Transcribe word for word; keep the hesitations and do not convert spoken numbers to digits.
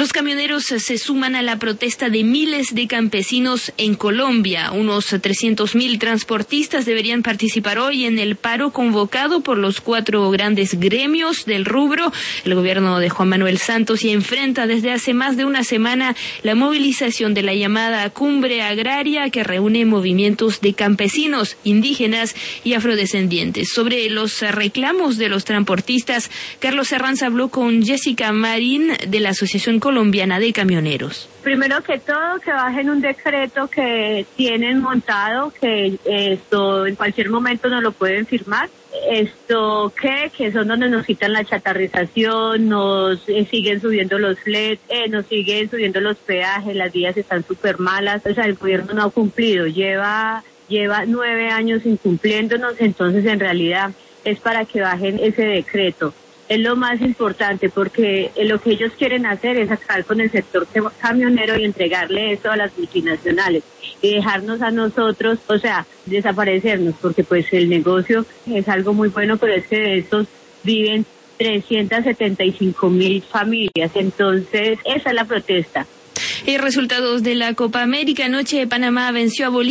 Los camioneros se suman a la protesta de miles de campesinos en Colombia. Unos trescientos mil transportistas deberían participar hoy en el paro convocado por los cuatro grandes gremios del rubro. El gobierno de Juan Manuel Santos ya enfrenta desde hace más de una semana la movilización de la llamada Cumbre Agraria, que reúne movimientos de campesinos, indígenas y afrodescendientes. Sobre los reclamos de los transportistas, Carlos Herranz habló con Jessica Marín de la Asociación Colombiana de Camioneros. Primero que todo, que bajen un decreto que tienen montado, que esto en cualquier momento nos lo pueden firmar. Esto que, que son donde nos quitan la chatarrización, nos eh, siguen subiendo los fletes, eh, nos siguen subiendo los peajes, las vías están súper malas. O sea, el gobierno no ha cumplido, lleva, lleva nueve años incumpliéndonos, entonces en realidad es para que bajen ese decreto. Es lo más importante, porque lo que ellos quieren hacer es acabar con el sector camionero y entregarle eso a las multinacionales y dejarnos a nosotros, o sea, desaparecernos, porque pues el negocio es algo muy bueno, pero es que de estos viven trescientas setenta y cinco mil familias, entonces esa es la protesta. Y resultados de la Copa América. Anoche Panamá venció a Bolivia.